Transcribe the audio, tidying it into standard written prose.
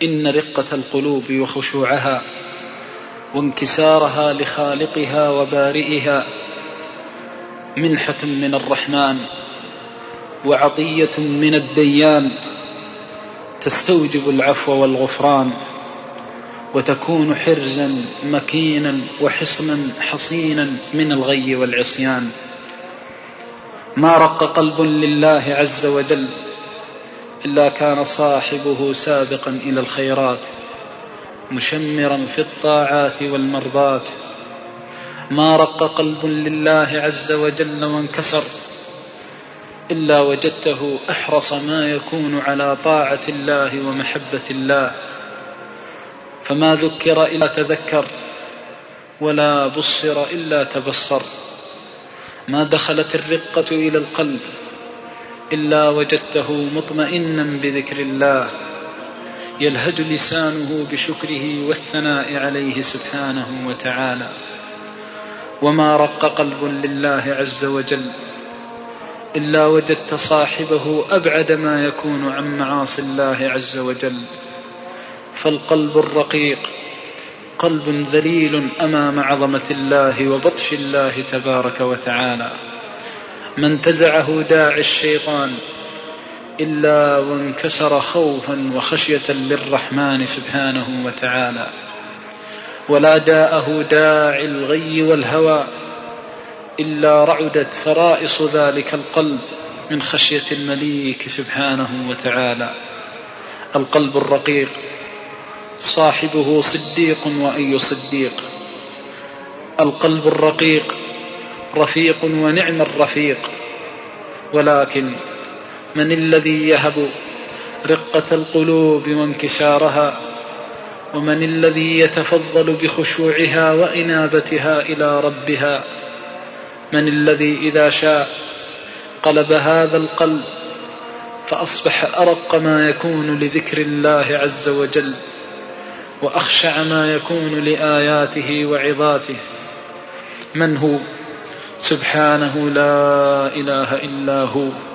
إن رقة القلوب وخشوعها وانكسارها لخالقها وبارئها منحة من الرحمن وعطية من الديان، تستوجب العفو والغفران، وتكون حرزا مكينا وحصنا حصينا من الغي والعصيان. ما رق قلب لله عز وجل إلا كان صاحبه سابقا إلى الخيرات مشمرا في الطاعات والمرضات. ما رق قلب لله عز وجل وانكسر إلا وجدته أحرص ما يكون على طاعة الله ومحبة الله. فما ذكر إلا تذكر، ولا بصر إلا تبصر. ما دخلت الرقة إلى القلب إلا وجدته مطمئنا بذكر الله، يلهج لسانه بشكره والثناء عليه سبحانه وتعالى. وما رق قلب لله عز وجل إلا وجدت صاحبه أبعد ما يكون عن معاصي الله عز وجل. فالقلب الرقيق قلب ذليل أمام عظمة الله وبطش الله تبارك وتعالى. ما انتزعه داعي الشيطان إلا وانكسر خوفا وخشية للرحمن سبحانه وتعالى. ولا داءه داعي الغي والهوى إلا رعدت فرائص ذلك القلب من خشية المليك سبحانه وتعالى. القلب الرقيق صاحبه صديق وأي صديق. القلب الرقيق رفيق ونعم الرفيق. ولكن من الذي يهب رقة القلوب وانكسارها؟ ومن الذي يتفضل بخشوعها وإنابتها إلى ربها؟ من الذي إذا شاء قلب هذا القلب فأصبح أرق ما يكون لذكر الله عز وجل، وأخشع ما يكون لآياته وعظاته؟ من هو؟ سبحانه لا إله إلا هو.